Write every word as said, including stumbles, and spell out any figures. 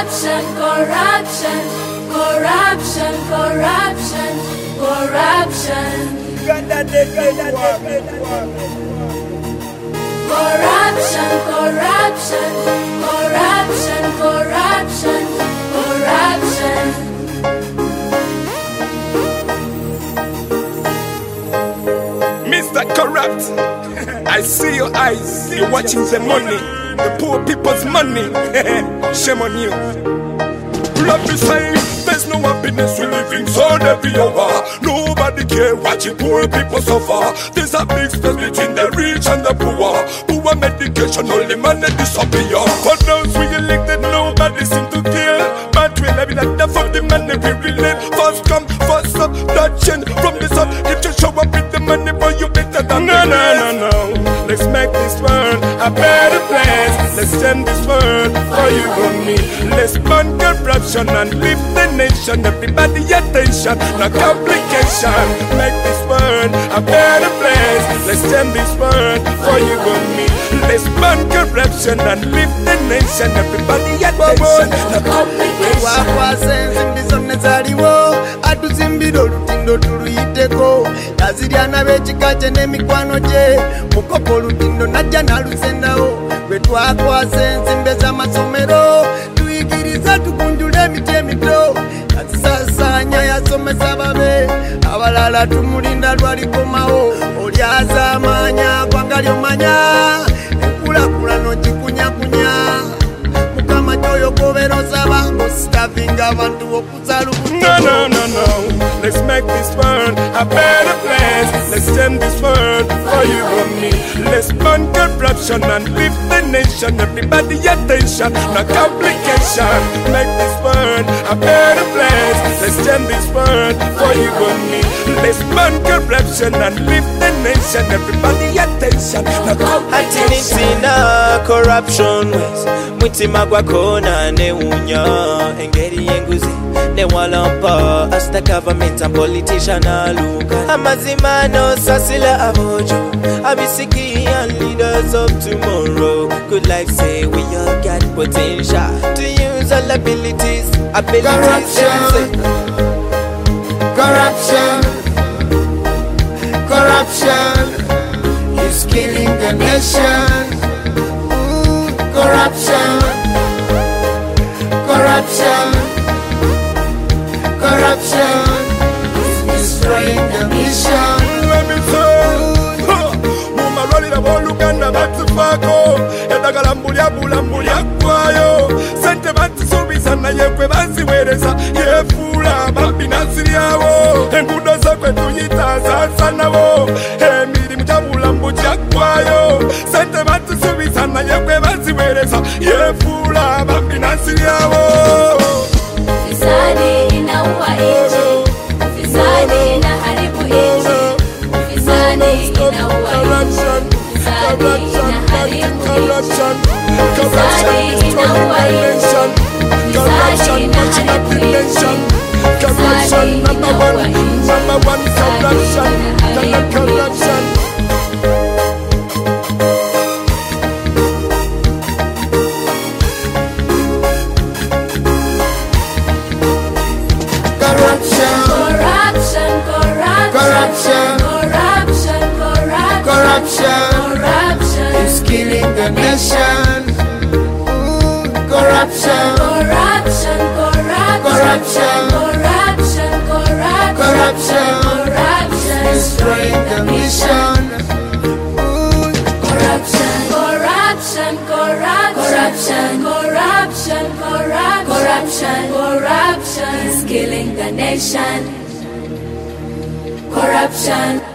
corruption, corruption, corruption, corruption, corruption. Corruption, corruption, corruption, corruption, corruption. Mister Corrupt, I see your eyes. You're watching the money, the poor people's money. Shame on you. Love is saying there's no happiness, we living so heavy over. Nobody care watching poor people suffer. There's a big space between the rich and the poor. Poor medication, only money disappear. For those we elected, nobody seem to care. But we live in a death of the money we relate. First come, first up, bloodshed from the sun. If you show up with the money, boy, you better than no, no, no, no. Let's make this world a better place. Let's send this world for you and me. Let's burn corruption and lift the nation. Everybody attention, no complication. Make this world a better place. Let's send this world for you and me. Let's burn corruption and lift the nation. Everybody attention, no complication. Atuzimbiro lutindo tuluyiteko yaziriana b'ekika n'emikwano gye mukopo lutindo najja nalusendawo bwe twakwasa enzimbe z'amasomero tuyigiriza tukunjula emiti emito yazisasaanya yasomesa babe abalala tumulinda lwalikomawo oli azaamaanya gwanga lyomanya enkulakulano gikunyakunya mukama gyoyo goberoza bango sitavinga abantu okuzalubuto. No, no, no, no. Let's make this world a better place. Let's send this world for you and me. Let's burn corruption and lift the nation. Everybody attention, no complication. Make this world a better place. Let's send this world for you and me. Let's burn corruption and lift the nation. Everybody attention, no complication. Corruption ways mutima gwakona newunya engeri yenguzi newalampa as the government and politician aluka amazima no sasila abojo abisiki and leaders of tomorrow. Good life say we all got potential to use all abilities abilities. Corruption, corruption, corruption is killing the nation. Ooh, corruption, corruption, corruption is destroying the mission. Let me say, muma roli la boluganda batufako edagala mbulya bulambulya kwayo sente batisubiza naye kwe baziwereza yefuula mabinansi lyawo enguudo zakwe tuyitazaasa nabo emirimu gya bulambulya kwayo sente batisubiza naye kwe baziwereza yefuula mabinansi lyawo. Ufisadi inaua nchi, ufisadi inaharibu nchi, ufisadi inaua nchi, ufisadi inaharibu nchi, ufisadi inaua nchi, ufisadi inaharibu nchi, ufisadi inaua nchi, ufisadi inaharibu nchi. Corruption is killing the nation. Ooh, corruption, corruption, corruption, corruption, corruption, corruption, corruption is destroying the mission. Ooh, corruption, corruption, corruption, corruption, corruption, corruption, corruption is killing the nation. Corruption.